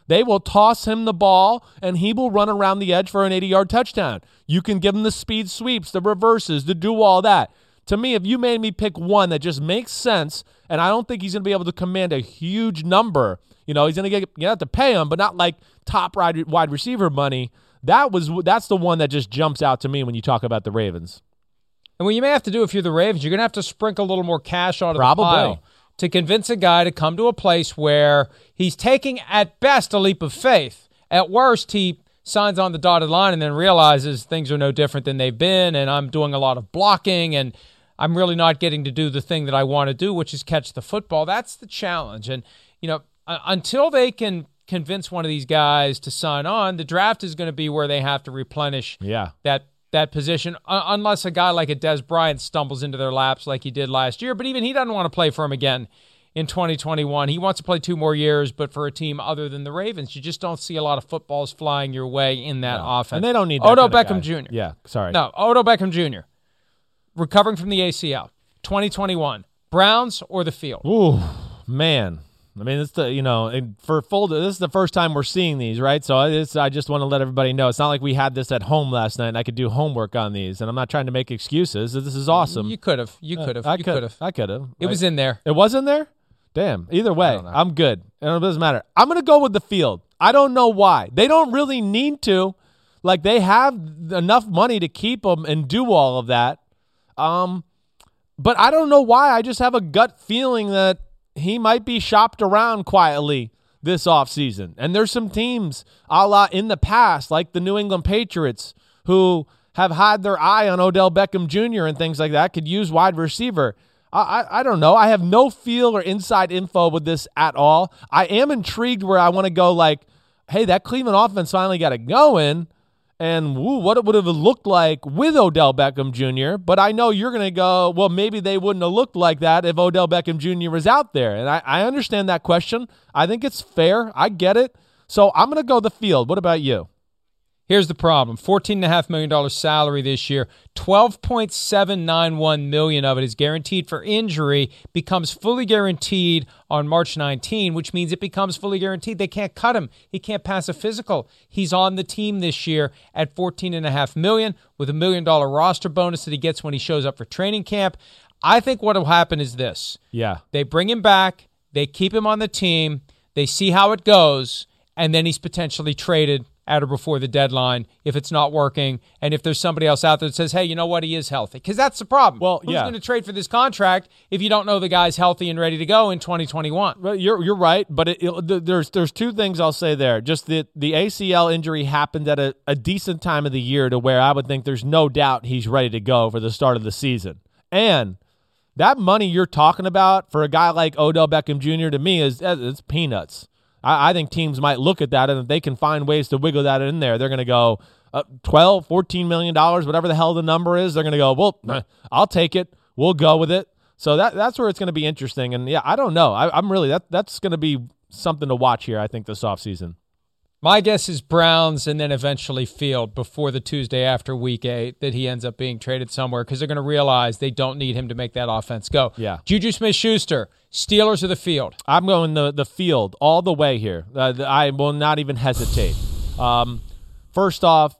They will toss him the ball, and he will run around the edge for an 80-yard touchdown. You can give him the speed sweeps, the reverses, to do all that. To me, if you made me pick one that just makes sense, and I don't think he's going to be able to command a huge number, he's going to have to pay him, but not like top wide receiver money. That's the one that just jumps out to me when you talk about the Ravens. And what you may have to do if you're the Ravens, you're going to have to sprinkle a little more cash onto the pile to convince a guy to come to a place where he's taking, at best, a leap of faith. At worst, he signs on the dotted line and then realizes things are no different than they've been, and I'm doing a lot of blocking, and I'm really not getting to do the thing that I want to do, which is catch the football. That's the challenge. And, until they can convince one of these guys to sign on, the draft is going to be where they have to replenish that position, unless a guy like a Dez Bryant stumbles into their laps like he did last year. But even he doesn't want to play for him again in 2021. He wants to play 2 more years, but for a team other than the Ravens. You just don't see a lot of footballs flying your way in that offense. And they don't need that Odell kind of Beckham guy. Jr. Yeah, sorry. No, Odell Beckham Jr. recovering from the ACL, 2021. Browns or the field? Ooh, man. I mean, it's this is the first time we're seeing these, right? So I just want to let everybody know. It's not like we had this at home last night and I could do homework on these, and I'm not trying to make excuses. This is awesome. You could have. I could have. It was in there. It was in there? Damn. Either way, I'm good. And it doesn't matter. I'm going to go with the field. I don't know why. They don't really need to. Like, they have enough money to keep them and do all of that. But I don't know why. I just have a gut feeling that he might be shopped around quietly this offseason. And there's some teams a la in the past, like the New England Patriots, who have had their eye on Odell Beckham Jr. and things like that, could use wide receiver. I don't know. I have no feel or inside info with this at all. I am intrigued where I want to go like, hey, that Cleveland offense finally got it going. And what it would have looked like with Odell Beckham Jr. But I know you're going to go, well, maybe they wouldn't have looked like that if Odell Beckham Jr. was out there. And I understand that question. I think it's fair. I get it. So I'm going to go the field. What about you? Here's the problem. $14.5 million salary this year. $12.791 million of it is guaranteed for injury, becomes fully guaranteed on March 19, which means it becomes fully guaranteed. They can't cut him. He can't pass a physical. He's on the team this year at $14.5 million with $1 million roster bonus that he gets when he shows up for training camp. I think what will happen is this. Yeah. They bring him back. They keep him on the team. They see how it goes, and then he's potentially traded at or before the deadline if it's not working, and if there's somebody else out there that says, hey, you know what, he is healthy. Because that's the problem. Well, who's going to trade for this contract if you don't know the guy's healthy and ready to go in 2021? Well, you're right, but there's 2 things I'll say there. Just the ACL injury happened at a decent time of the year to where I would think there's no doubt he's ready to go for the start of the season. And that money you're talking about for a guy like Odell Beckham Jr. to me is peanuts. I think teams might look at that, and if they can find ways to wiggle that in there, they're going to go $12, $14 million, whatever the hell the number is. They're going to go, well, I'll take it. We'll go with it. So that's where it's going to be interesting. And, yeah, I don't know. I'm really that's going to be something to watch here, I think, this offseason. My guess is Browns and then eventually Field before the Tuesday after Week 8 that he ends up being traded somewhere because they're going to realize they don't need him to make that offense go. Yeah. Juju Smith-Schuster, Steelers or the Field? I'm going the Field all the way here. I will not even hesitate. First off,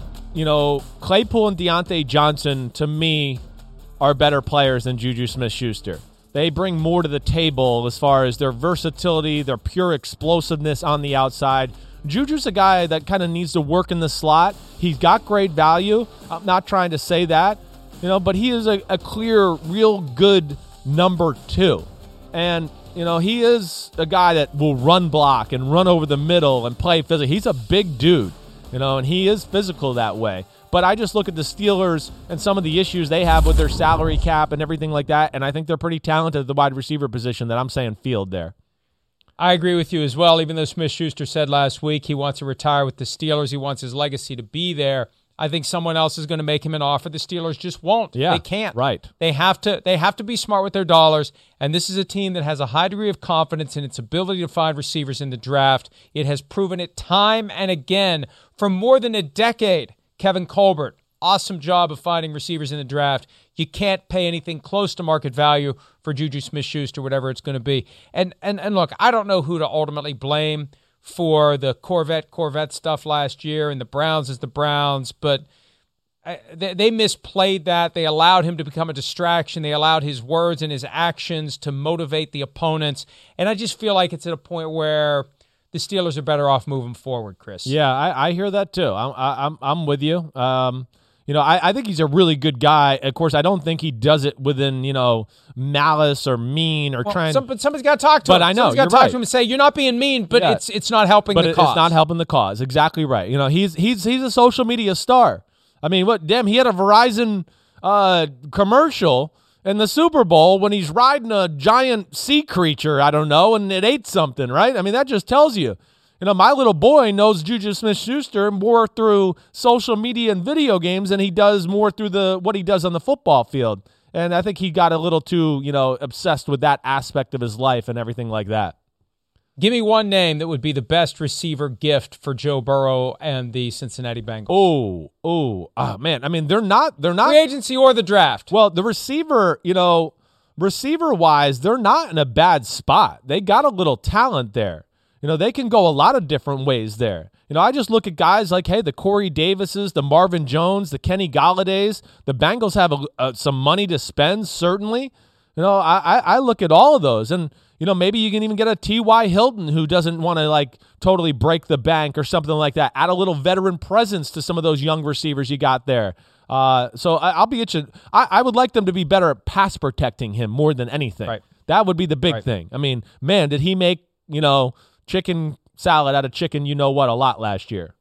Claypool and Deontay Johnson, to me, are better players than Juju Smith-Schuster. They bring more to the table as far as their versatility, their pure explosiveness on the outside. Juju's a guy that kind of needs to work in the slot. He's got great value. I'm not trying to say that, but he is a clear, real good number 2. And, he is a guy that will run block and run over the middle and play physical. He's a big dude, and he is physical that way. But I just look at the Steelers and some of the issues they have with their salary cap and everything like that, and I think they're pretty talented at the wide receiver position that I'm saying Field there. I agree with you as well, even though Smith-Schuster said last week he wants to retire with the Steelers. He wants his legacy to be there. I think someone else is going to make him an offer. The Steelers just won't. Yeah, they can't. Right. They have to be smart with their dollars, and this is a team that has a high degree of confidence in its ability to find receivers in the draft. It has proven it time and again for more than a decade. Kevin Colbert, awesome job of finding receivers in the draft. You can't pay anything close to market value for Juju Smith-Schuster, whatever it's going to be. And look, I don't know who to ultimately blame for the Corvette stuff last year, and the Browns is the Browns, but they misplayed that. They allowed him to become a distraction. They allowed his words and his actions to motivate the opponents, and I just feel like it's at a point where the Steelers are better off moving forward, Chris. Yeah, I hear that too. I'm with you. I think he's a really good guy. Of course, I don't think he does it within, malice or mean or trying. But somebody's got to talk to him. But I know, somebody's got to talk to him and say, you're not being mean, but it's not helping the cause. But it's not helping the cause. Exactly right. He's a social media star. I mean, he had a Verizon commercial in the Super Bowl when he's riding a giant sea creature, I don't know, and it ate something, right? I mean, that just tells you. My little boy knows Juju Smith-Schuster more through social media and video games than he does more through what he does on the football field. And I think he got a little too, obsessed with that aspect of his life and everything like that. Give me one name that would be the best receiver gift for Joe Burrow and the Cincinnati Bengals. Man. I mean, they're not free agency or the draft. Well, the receiver, receiver-wise, they're not in a bad spot. They got a little talent there. They can go a lot of different ways there. I just look at guys like, the Corey Davises, the Marvin Jones, the Kenny Galladays. The Bengals have some money to spend, certainly. I look at all of those, and maybe you can even get a T.Y. Hilton who doesn't want to totally break the bank or something like that. Add a little veteran presence to some of those young receivers you got there. So I'll be itching. I would like them to be better at pass protecting him more than anything. Right. That would be the big thing. I mean, man, did he make chicken salad out of chicken a lot last year.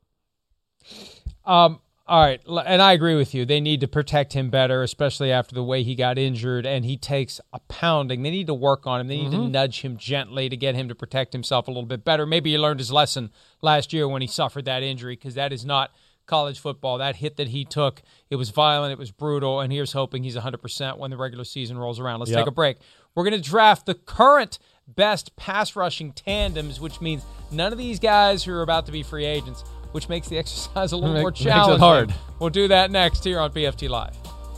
All right, and I agree with you. They need to protect him better, especially after the way he got injured, and he takes a pounding. They need to work on him. They need to nudge him gently to get him to protect himself a little bit better. Maybe he learned his lesson last year when he suffered that injury, because that is not college football. That hit that he took, it was violent, it was brutal, and here's hoping he's 100% when the regular season rolls around. Let's take a break. We're going to draft the current best pass rushing tandems, which means none of these guys who are about to be free agents, which makes the exercise a little more challenging. Makes it hard. We'll do that next here on PFT Live.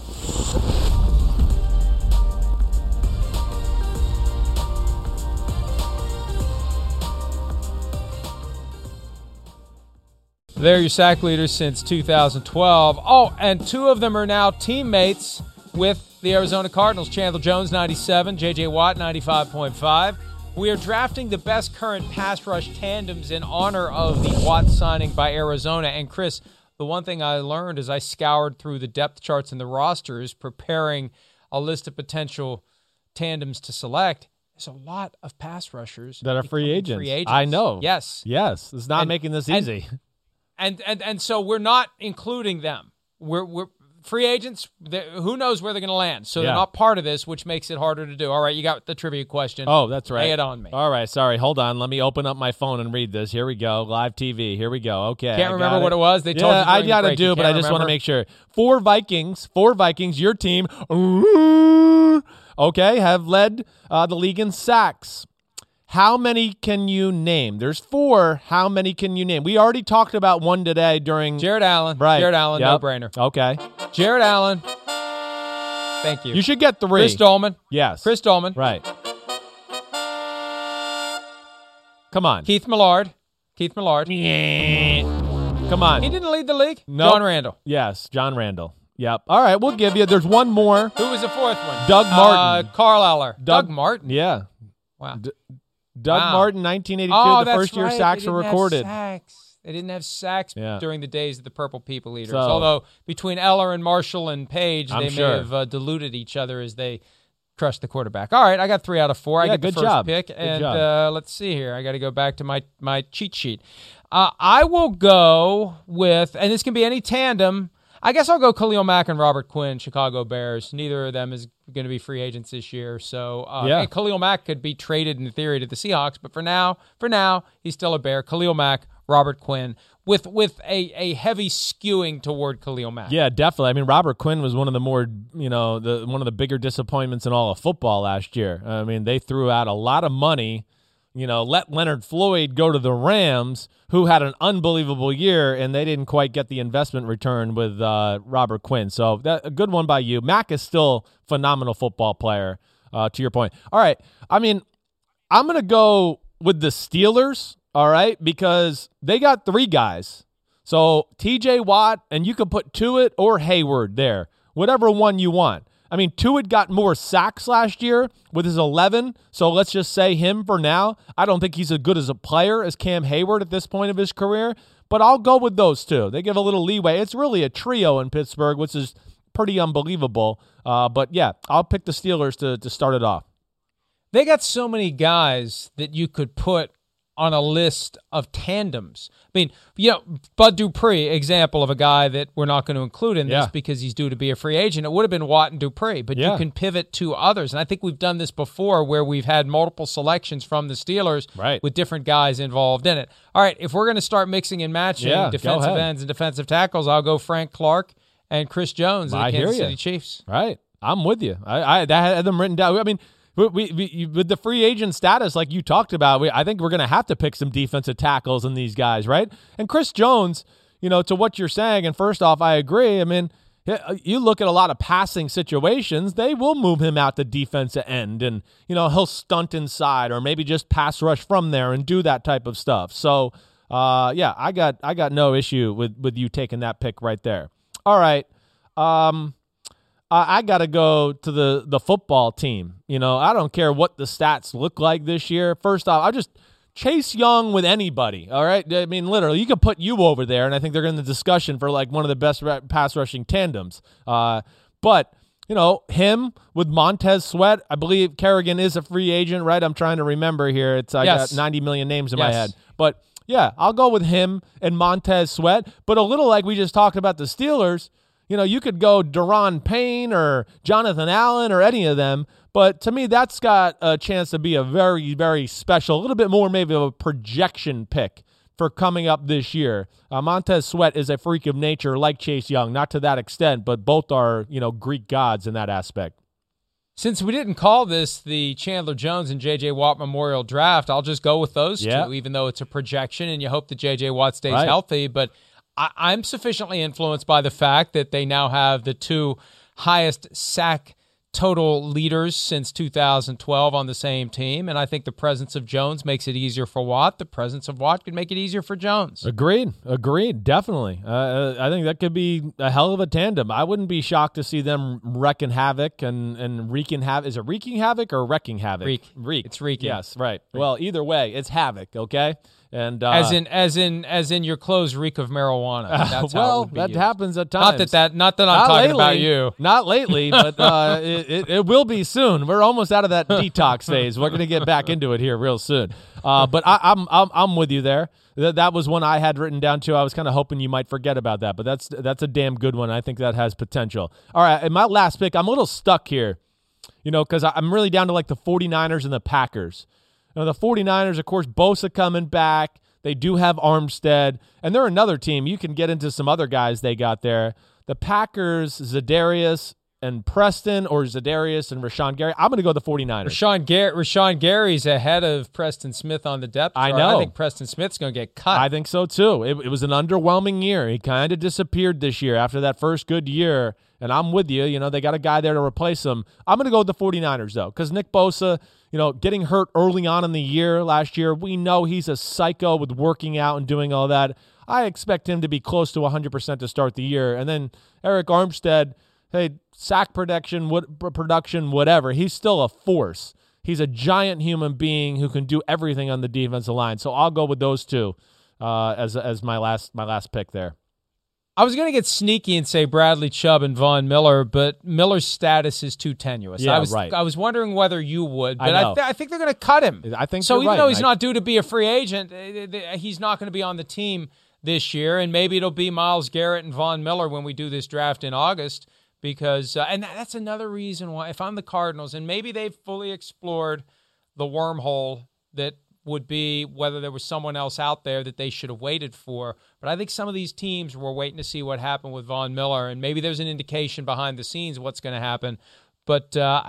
They're your sack leaders since 2012. Oh, and two of them are now teammates with the Arizona Cardinals. Chandler Jones, 97. J.J. Watt, 95.5. We are drafting the best current pass rush tandems in honor of the Watt signing by Arizona. And, Chris, the one thing I learned as I scoured through the depth charts and the rosters preparing a list of potential tandems to select, there's a lot of pass rushers that are free agents. I know. Yes. It's not making this easy. And so we're not including them. We're free agents, who knows where they're going to land. So they're not part of this, which makes it harder to do. All right, you got the trivia question. Oh, that's right. Lay it on me. All right, sorry. Hold on. Let me open up my phone and read this. Here we go. Live TV. Here we go. Okay. Can't remember what it was. They told you I got to do, but I just want to make sure. Four Vikings, your team, have led the league in sacks. How many can you name? There's four. How many can you name? We already talked about one today during... Jared Allen. Right. Jared Allen, no-brainer. Okay. Jared Allen. Thank you. You should get three. Chris Dolman. Yes. Chris Dolman. Right. Come on. Keith Millard. Come on. He didn't lead the league? No. John Randall. Yes, John Randall. Yep. All right, we'll give you. There's one more. Who was the fourth one? Doug Martin. Carl Eller. Doug Martin? Yeah. Wow. Doug Martin, 1982, the first year sacks were recorded. They didn't have sacks during the days of the Purple People Eaters. Although between Eller and Marshall and Page, they may have diluted each other as they crushed the quarterback. All right, I got 3 out of 4. I get the first pick. And let's see here. I got to go back to my cheat sheet. I will go with, and this can be any tandem, I guess I'll go Khalil Mack and Robert Quinn, Chicago Bears. Neither of them is going to be free agents this year. So and Khalil Mack could be traded in theory to the Seahawks, but for now, he's still a Bear. Khalil Mack, Robert Quinn, with a heavy skewing toward Khalil Mack. Yeah, definitely. I mean, Robert Quinn was one of the more, one of the bigger disappointments in all of football last year. I mean, they threw out a lot of money. Let Leonard Floyd go to the Rams, who had an unbelievable year, and they didn't quite get the investment return with Robert Quinn. So a good one by you. Mack is still a phenomenal football player, to your point. All right. I mean, I'm going to go with the Steelers all right, because they got 3 guys. So T.J. Watt, and you can put Tuitt or Hayward there, whatever one you want. I mean, Tuitt got more sacks last year with his 11, so let's just say him for now. I don't think he's as good as a player as Cam Hayward at this point of his career, but I'll go with those 2. They give a little leeway. It's really a trio in Pittsburgh, which is pretty unbelievable. But, yeah, I'll pick the Steelers to start it off. They got so many guys that you could put on a list of tandems. I mean, Bud Dupree, example of a guy that we're not going to include in this because he's due to be a free agent. It would have been Watt and Dupree, but you can pivot to others. And I think we've done this before where we've had multiple selections from the Steelers with different guys involved in it. All right, if we're going to start mixing and matching defensive ends and defensive tackles, I'll go Frank Clark and Chris Jones of the Kansas City Chiefs. Right. I'm with you. I had them written down. I mean, we with the free agent status, like you talked about, I think we're going to have to pick some defensive tackles in these guys, right? And Chris Jones, to what you're saying, and first off, I agree. I mean, you look at a lot of passing situations, they will move him out to defensive end, and, he'll stunt inside or maybe just pass rush from there and do that type of stuff. So, I got no issue with you taking that pick right there. All right. I got to go to the football team. I don't care what the stats look like this year. First off, I'll just Chase Young with anybody, all right? I mean, literally, you could put you over there, and I think they're in the discussion for, like, one of the best pass rushing tandems. But, him with Montez Sweat, I believe Kerrigan is a free agent, right? I'm trying to remember here. I got 90 million names in my head. But, yeah, I'll go with him and Montez Sweat. But a little like we just talked about the Steelers, you could go Daron Payne or Jonathan Allen or any of them, but to me, that's got a chance to be a very, very special, a little bit more maybe of a projection pick for coming up this year. Montez Sweat is a freak of nature like Chase Young, not to that extent, but both are, Greek gods in that aspect. Since we didn't call this the Chandler Jones and J.J. Watt Memorial Draft, I'll just go with those 2, even though it's a projection, and you hope that J.J. Watt stays healthy, but I'm sufficiently influenced by the fact that they now have the 2 highest sack total leaders since 2012 on the same team, and I think the presence of Jones makes it easier for Watt. The presence of Watt could make it easier for Jones. Agreed, definitely. I think that could be a hell of a tandem. I wouldn't be shocked to see them wrecking havoc and wreaking havoc. Is it wreaking havoc or wrecking havoc? Reek. It's wreaking. Yes, right. Well, either way, it's havoc, okay? And as in your clothes reek of marijuana. That's how it would be that used. happens at times. Not that I'm talking about you. Not lately, but it will be soon. We're almost out of that detox phase. We're going to get back into it here real soon. But I'm with you there. That was one I had written down too. I was kind of hoping you might forget about that, but that's a damn good one. I think that has potential. All right, and my last pick, I'm a little stuck here, because I'm really down to like the 49ers and the Packers. The 49ers, of course, Bosa coming back. They do have Armstead. And they're another team. You can get into some other guys they got there. The Packers, Za'Darius and Preston, or Za'Darius and Rashawn Gary. I'm going to go the 49ers. Rashawn Gary's ahead of Preston Smith on the depth chart. I know. I think Preston Smith's going to get cut. I think so, too. It was an underwhelming year. He kind of disappeared this year after that first good year. And I'm with you. They got a guy there to replace him. I'm going to go with the 49ers, though, because Nick Bosa, getting hurt early on in the year last year, we know he's a psycho with working out and doing all that. I expect him to be close to 100% to start the year. And then Eric Armstead, hey, sack production, whatever, he's still a force. He's a giant human being who can do everything on the defensive line. So I'll go with those 2 as my last pick there. I was going to get sneaky and say Bradley Chubb and Von Miller, but Miller's status is too tenuous. Yeah, I was wondering whether you would, but I think they're going to cut him. I think so. Even though he's not due to be a free agent, he's not going to be on the team this year, and maybe it'll be Myles Garrett and Von Miller when we do this draft in August, because and that's another reason why, if I'm the Cardinals, and maybe they've fully explored the wormhole that would be whether there was someone else out there that they should have waited for. But I think some of these teams were waiting to see what happened with Von Miller, and maybe there's an indication behind the scenes what's going to happen. But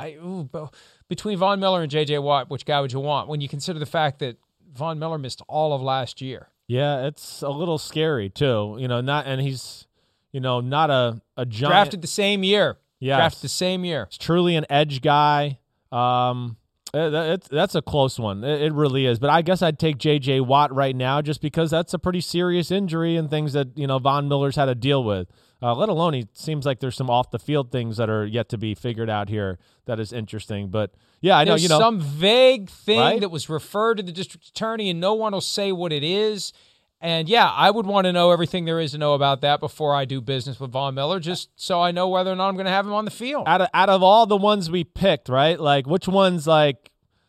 between Von Miller and J.J. Watt, which guy would you want when you consider the fact that Von Miller missed all of last year? Yeah, it's a little scary too. He's not a giant. Drafted the same year. Yeah, drafted the same year. He's truly an edge guy. That's a close one. It really is. But I guess I'd take J.J. Watt right now just because that's a pretty serious injury and things that, Von Miller's had to deal with. Let alone it seems like there's some off-the-field things that are yet to be figured out here that is interesting. But, yeah, I know, There's some vague thing right? that was referred to the district attorney, and no one will say what it is. And, yeah, I would want to know everything there is to know about that before I do business with Von Miller, just so I know whether or not I'm going to have him on the field. Out of all the ones we picked, right, like which ones, like,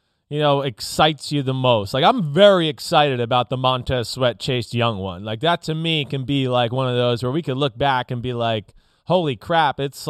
excites you the most? Like, I'm very excited about the Montez Sweat Chase Young one. Like, that to me can be like one of those where we could look back and be like, holy crap, it's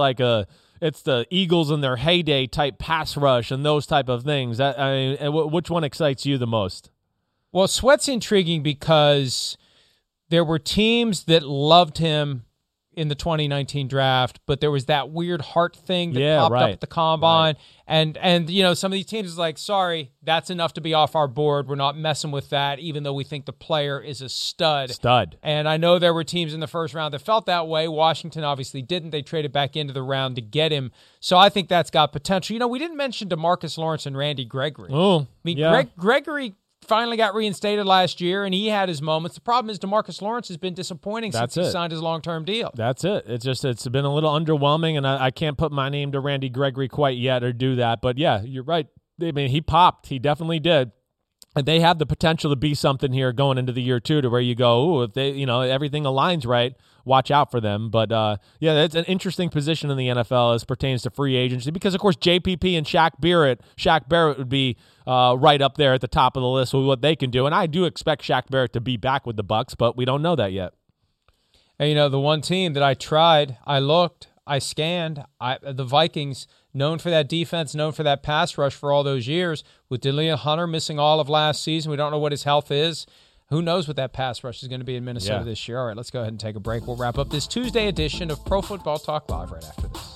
the Eagles in their heyday type pass rush and those type of things. Which one excites you the most? Well, Sweat's intriguing because there were teams that loved him in the 2019 draft, but there was that weird heart thing that popped up at the combine. Right. And some of these teams is like, sorry, that's enough to be off our board. We're not messing with that, even though we think the player is a stud. And I know there were teams in the first round that felt that way. Washington obviously didn't. They traded back into the round to get him. So I think that's got potential. We didn't mention DeMarcus Lawrence and Randy Gregory. Oh, Gregory finally got reinstated last year, and he had his moments. The problem is DeMarcus Lawrence has been disappointing since he signed his long-term deal. That's it. It's been a little underwhelming, and I can't put my name to Randy Gregory quite yet or do that. But, yeah, you're right. I mean, he popped. He definitely did. And they have the potential to be something here going into the year 2 to where you go, ooh, if they, everything aligns right, watch out for them. But, that's an interesting position in the NFL as pertains to free agency because, of course, JPP and Shaq Barrett would be right up there at the top of the list with what they can do. And I do expect Shaq Barrett to be back with the Bucs, but we don't know that yet. And, the one team that I tried, I looked, I scanned, the Vikings, known for that defense, known for that pass rush for all those years, with Danielle Hunter missing all of last season. We don't know what his health is. Who knows what that pass rush is going to be in Minnesota this year. All right, let's go ahead and take a break. We'll wrap up this Tuesday edition of Pro Football Talk Live right after this.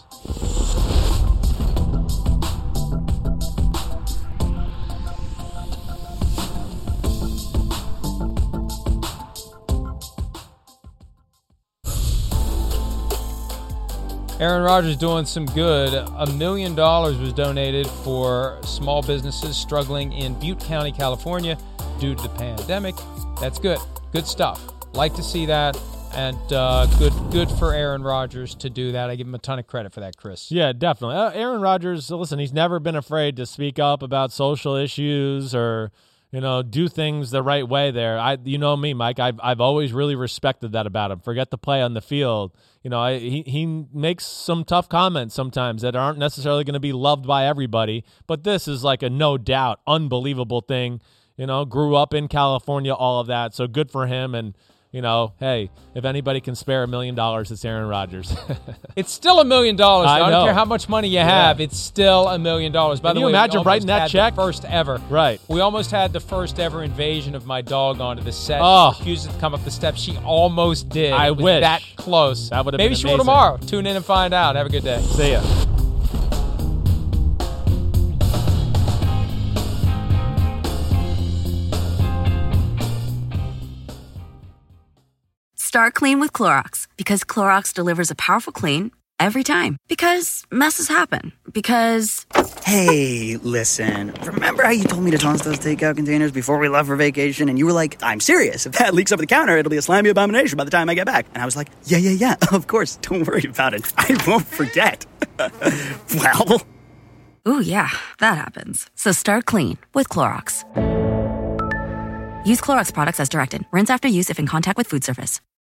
Aaron Rodgers doing some good. $1 million was donated for small businesses struggling in Butte County, California, due to the pandemic. That's good. Good stuff. Like to see that, and good for Aaron Rodgers to do that. I give him a ton of credit for that, Chris. Yeah, definitely. Aaron Rodgers, listen, he's never been afraid to speak up about social issues or do things the right way there. You know me, Mike. I've always really respected that about him. Forget the play on the field. He makes some tough comments sometimes that aren't necessarily going to be loved by everybody. But this is like a no doubt unbelievable thing. Grew up in California, all of that. So good for him. And hey, if anybody can spare $1 million, it's Aaron Rodgers. It's still $1 million. I don't care how much money you have. It's still $1 million. By the way, can you imagine writing that check? First ever. Right. We almost had the first ever invasion of my dog onto the set. Oh. She refused to come up the steps. She almost did. I wish. That close. That would have been amazing. Maybe she will tomorrow. Tune in and find out. Have a good day. See ya. Start clean with Clorox because Clorox delivers a powerful clean every time. Because messes happen. Because... Hey, listen. Remember how you told me to toss those takeout containers before we left for vacation? And you were like, I'm serious. If that leaks over the counter, it'll be a slimy abomination by the time I get back. And I was like, yeah, of course. Don't worry about it. I won't forget. Well... Ooh, yeah, that happens. So start clean with Clorox. Use Clorox products as directed. Rinse after use if in contact with food surface.